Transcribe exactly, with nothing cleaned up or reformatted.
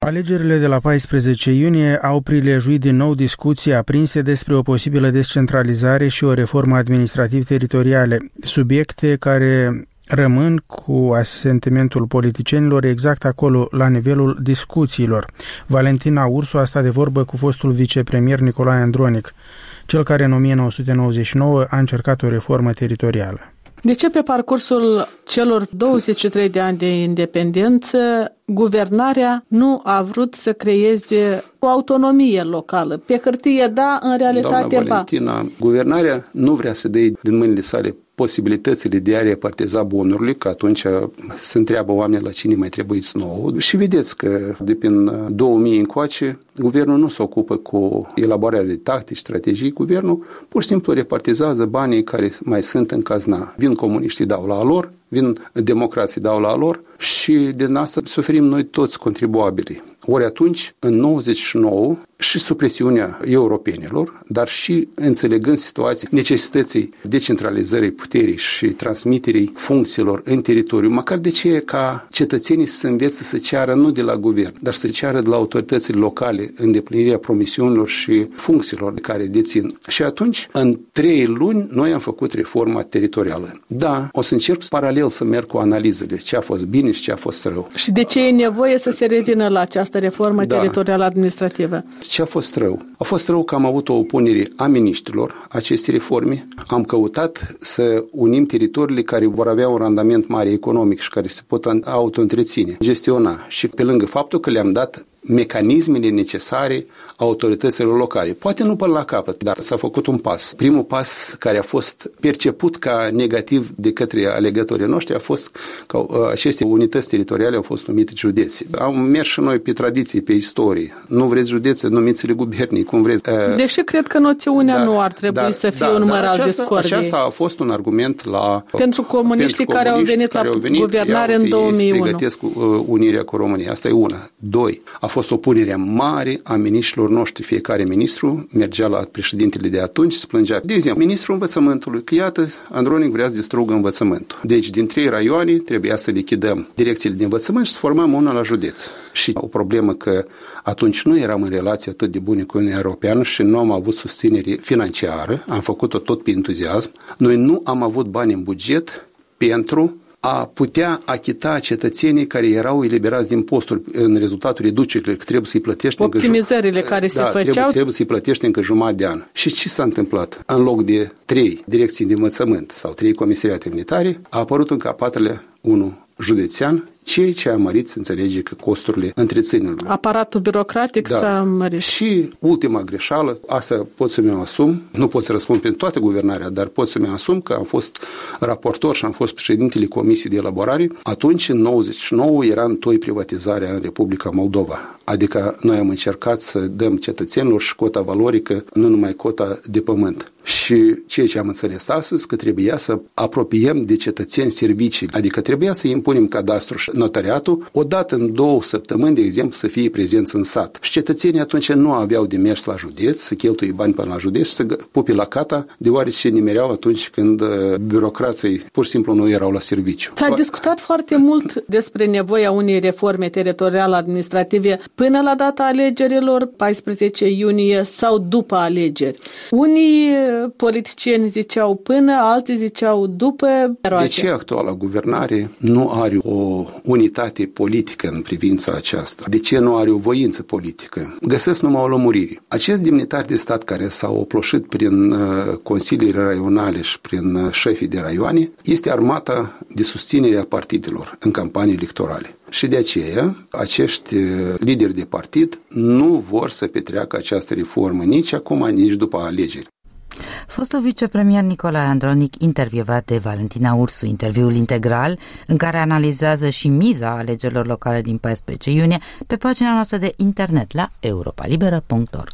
Alegerile de la paisprezece iunie au prilejuit din nou discuții aprinse despre o posibilă descentralizare și o reformă administrativ-teritoriale, subiecte care rămân cu asentimentul politicienilor exact acolo, la nivelul discuțiilor. Valentina Ursu a stat de vorbă cu fostul vicepremier Nicolae Andronic, cel care în o mie nouă sute nouăzeci și nouă a încercat o reformă teritorială. De ce pe parcursul celor douăzeci și trei de ani de independență, guvernarea nu a vrut să creeze o autonomie locală? Pe hârtie, da, în realitate, Doamna Valentina, ba. Guvernarea nu vrea să dea din mâinile sale posibilitățile de a repartiza bunurile, că atunci se întreabă oamenii la cine mai trebuie nou. Și vedeți că de prin două mii încoace, guvernul nu se ocupă cu elaborarea de tactici, strategii. Guvernul pur și simplu repartizează banii care mai sunt în cazna. Vin comuniștii, dau la lor, vin democrații, dau la lor și din asta suferim noi toți contribuabilii. Ori atunci, în nouăzeci și nouă, și sub presiunea europenilor, dar și înțelegând situații, necesității decentralizării puterii și transmiterii funcțiilor în teritoriu, măcar de ce ca cetățenii să învețe să ceară nu de la guvern, dar să ceară de la autoritățile locale îndeplinirea promisiunilor și funcțiilor de care dețin. Și atunci, în trei luni, noi am făcut reforma teritorială. Da, o să încerc paralel să merg cu analizele, ce a fost bine și ce a fost rău. Și de ce e nevoie să se revină la această reformă da. teritorială administrativă? Ce a fost rău? A fost rău că am avut o opunere a miniștrilor acestei reforme. Am căutat să unim teritoriile care vor avea un randament mare economic și care se pot auto-întreține, gestiona. Și pe lângă faptul că le-am dat mecanismele necesare autorităților locale. Poate nu până la capăt, dar s-a făcut un pas. Primul pas care a fost perceput ca negativ de către alegătorii noștri a fost că uh, aceste unități teritoriale au fost numite județe. Am mers și noi pe tradiții, pe istorie. Nu vreți județe, numiți-le gubernii, cum vreți. Uh, Deși cred că noțiunea da, nu ar trebui da, să fie da, un număr al discordiei. Aceasta a fost un argument la... Pentru comuniștii care au venit care la au venit, guvernare în două mii unu. Pregătesc uh, unirea cu România. Asta e una. Doi. A fost o punere mare a miniștrilor noștri. Fiecare ministru mergea la președintele de atunci și se plângea. De exemplu, ministrul învățământului, că iată, Andronic vrea să distrugă învățământul. Deci, din trei raioane trebuia să lichidăm direcțiile de învățământ și să formăm una la județ. Și o problemă că atunci nu eram în relație atât de bune cu Uniunea Europeană și nu am avut susținere financiară. Am făcut-o tot pe entuziasm. Noi nu am avut bani în buget pentru a putea achita cetățenii care erau eliberați din posturi în rezultatul reducerilor, că trebuie să-i plătești optimizările încă, care se da, făceau. Trebuie, trebuie să-i plătești încă jumătate de an. Și ce s-a întâmplat? În loc de trei direcții de învățământ sau trei comisariate militare, a apărut încă a patrulea, unul județean, ceea ce a mărit, să înțelege că costurile întreținerilor. Aparatul birocratic da. s-a mărit. Și ultima greșeală, asta pot să mi-o asum, nu pot să răspund pentru toată guvernarea, dar pot să mi-o asum că am fost raportor și am fost președintele Comisiei de Elaborare. Atunci, în nouăzeci și nouă, era întoi privatizarea în Republica Moldova. Adică noi am încercat să dăm cetățenilor și cota valorică, nu numai cota de pământ. Și ceea ce am înțeles astăzi, că trebuia să apropiem de cetățeni servicii, adică trebuia să impunem cadastru și notariatul, odată în două săptămâni, de exemplu, să fie prezenți în sat. Și cetățenii atunci nu aveau de mers la județ, să cheltuie bani până la județ, să pupi la cata, deoarece nimereau atunci când birocrații pur și simplu nu erau la serviciu. S-a discutat foarte mult despre nevoia unei reforme teritoriale administrative până la data alegerilor, paisprezece iunie, sau după alegeri. Unii politicieni ziceau până, alții ziceau după. De ce actuala guvernare nu are o unitate politică în privința aceasta? De ce nu are o voință politică? Găsesc numai o lămurire. Acești demnitari de stat care s-au oploșit prin uh, consiliile raionale și prin uh, șefii de raioane este armata de susținere a partidelor în campanii electorale. Și de aceea, acești lideri de partid nu vor să petreacă această reformă nici acum, nici după alegeri. Fostul vicepremier Nicolae Andronic, intervievat de Valentina Ursu, interviul integral în care analizează și miza alegerilor locale din paisprezece iunie pe pagina noastră de internet la europa liberă punct org.